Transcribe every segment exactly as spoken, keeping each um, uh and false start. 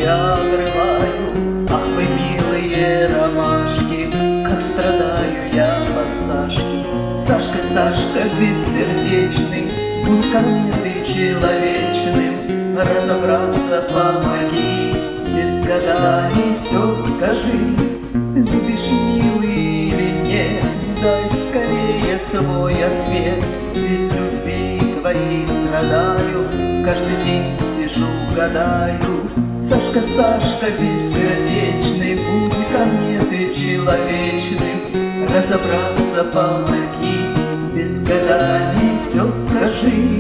обрываю. Ах вы, милые ромашки, как страдаю я по Сашке. Сашка, Сашка бессердечный, будь ко мне ты человечным, разобраться помоги, без гаданий все скажи. Любишь, милый, или нет, дай скорее свой ответ. Без любви твоей страдаю, каждый день сижу, гадаю. Сашка, Сашка бессердечный, будь ко мне ты человечным, разобраться помоги, без гаданий все скажи.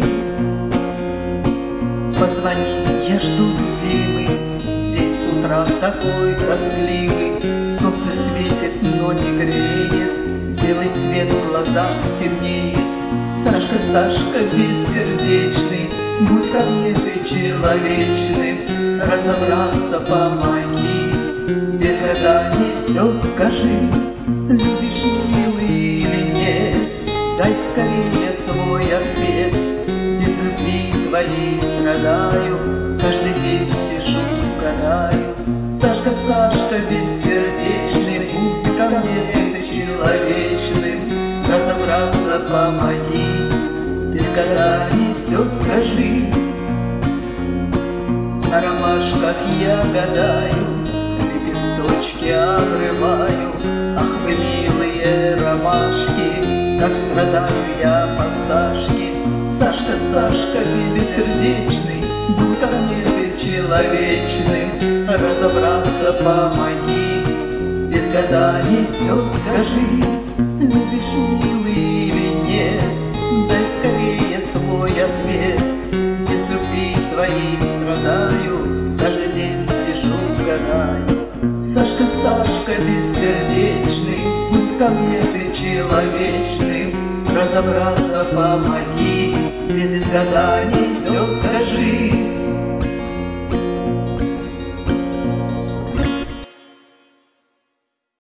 Позвони, я жду, любимый, день с утра такой тоскливый. Солнце светит, но не греет, белый свет в глазах темнеет. Сашка, Сашка бессердечный, будь ко мне ты человечным, разобраться помоги, без гаданий все скажи. Любишь, милый, или нет, дай скорее свой ответ. Без любви твоей страдаю, каждый день сижу, гадаю. Сашка, Сашка бессердечный, будь ко мне ты человечным, разобраться помоги, без гаданий все скажи. На ромашках я гадаю, лепесточки обрываю. Ах вы, милые ромашки, как страдаю я по Сашке. Сашка, Сашка бессердечный, будь ко мне ты человечным, разобраться помоги, без гаданий все скажи. Любишь, милый, или нет, дай скорее свой ответ. Без любви твоей страдаю, каждый день сижу, гадаю. Сашка, Сашка бессердечный, будь ко мне ты человечным, разобраться помоги, без гаданий все